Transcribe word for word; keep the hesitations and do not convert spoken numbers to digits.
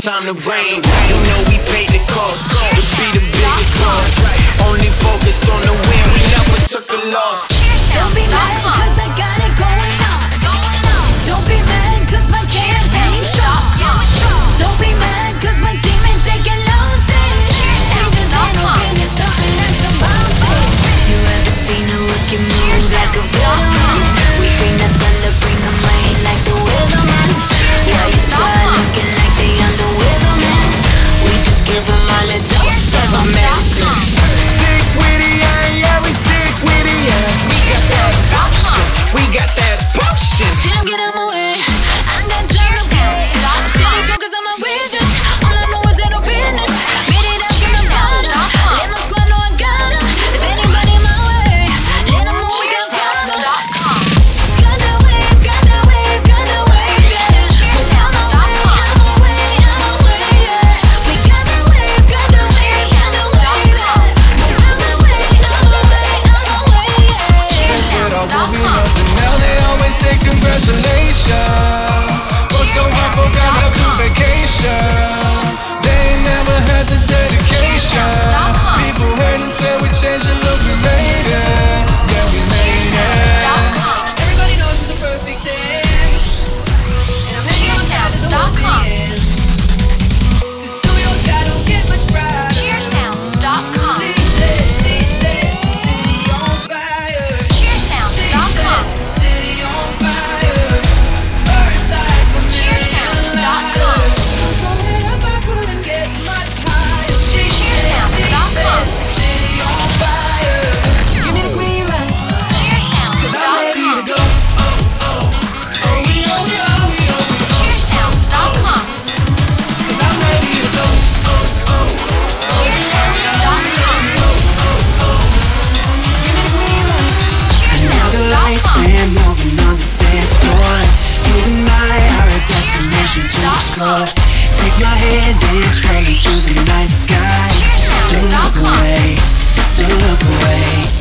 it's time to reign. You know we paid the cost to be the biggest boss. Only focused on the win, we never took a loss. Don't be mad cause I got it going on. Don't be mad cause my campaign's strong. Don't be mad cause my team ain't taking losses. Niggas ain't no business talking like some bosses. You ever seen a rookie move like a villain? We bring the thunder, bring the rain like the weatherman. Why you squad looking like they under weatherman? We just give them all a dose of our medicine. Sick with it, yeah, yeah, we sick with it, yeah. We got that potion, we got that potion. Didn't get out my way, I got time to play. Fully focused on my wishes, all I know is that no business. Beat it up, give my daughter, let my squad know I got her. If anybody my way, let them know we got problems. Got that wave, got that wave, got that wave, yeah. We got my way, I'm my way, I'm my way, yeah. We got that wave, got that wave, got that wave, yeah. We got my way, I'm my way, I'm my way, yeah. They said I won't be nothing, now they always say congratulations. Worked so hard, forgot how to vacation. They ain't never had the dedication. People heard and said we changed and look, we made it. Yeah, we made it. Everybody knows she's a perfect ten. And I'm hanging on down to the whole end. The studio's got don't get much brighter. cheer sounds dot com. She says, she says, the city on fire. cheer sounds She dot com. says, the city on fire. Burns like a million lighters. Going up, I couldn't get much higher. She says, she says, the city on fire. Give me the green light, cheer sounds 'cause I'm dot ready com. to go. Oh, oh. Oh, we on go, we on go. cheer sounds dot com. 'Cause I'm ready to go. Oh, oh. cheer sounds dot com. Give me the green light. cheer Now the sounds dot lights com. been moving on the dance floor. You and I are a destination to explore. Take my hand and stroll into the night sky. Don't look away, don't look away.